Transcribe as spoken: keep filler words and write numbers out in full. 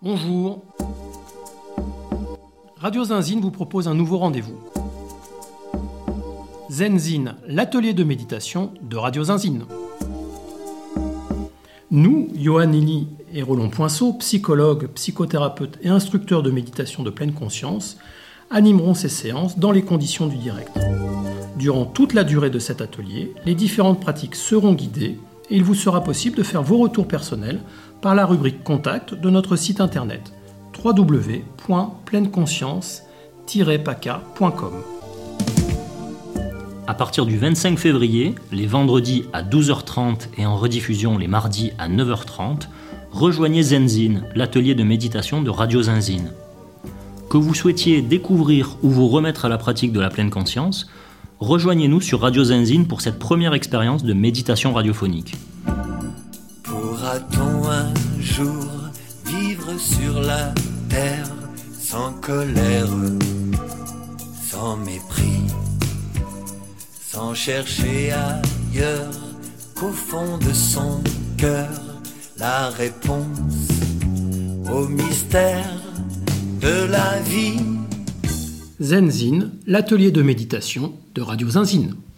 Bonjour. Radio Zinzine vous propose un nouveau rendez-vous. Zenzine, l'atelier de méditation de Radio Zinzine. Nous, Johan Lilly et Roland Poinceau, psychologues, psychothérapeutes et instructeurs de méditation de pleine conscience, animeront ces séances dans les conditions du direct. Durant toute la durée de cet atelier, les différentes pratiques seront guidées et il vous sera possible de faire vos retours personnels par la rubrique Contact de notre site internet w w w point pleine conscience tiret p a c a point com. À partir du vingt-cinq février, les vendredis à douze heures trente et en rediffusion les mardis à neuf heures trente, rejoignez Zenzine, l'atelier de méditation de Radio Zinzine. Que vous souhaitiez découvrir ou vous remettre à la pratique de la pleine conscience, rejoignez-nous sur Radio Zinzine pour cette première expérience de méditation radiophonique. Pourra-t-on un jour vivre sur la terre sans colère, sans mépris, sans chercher ailleurs qu'au fond de son cœur la réponse au mystère de la vie? Zenzine, l'atelier de méditation de Radio Zinzine.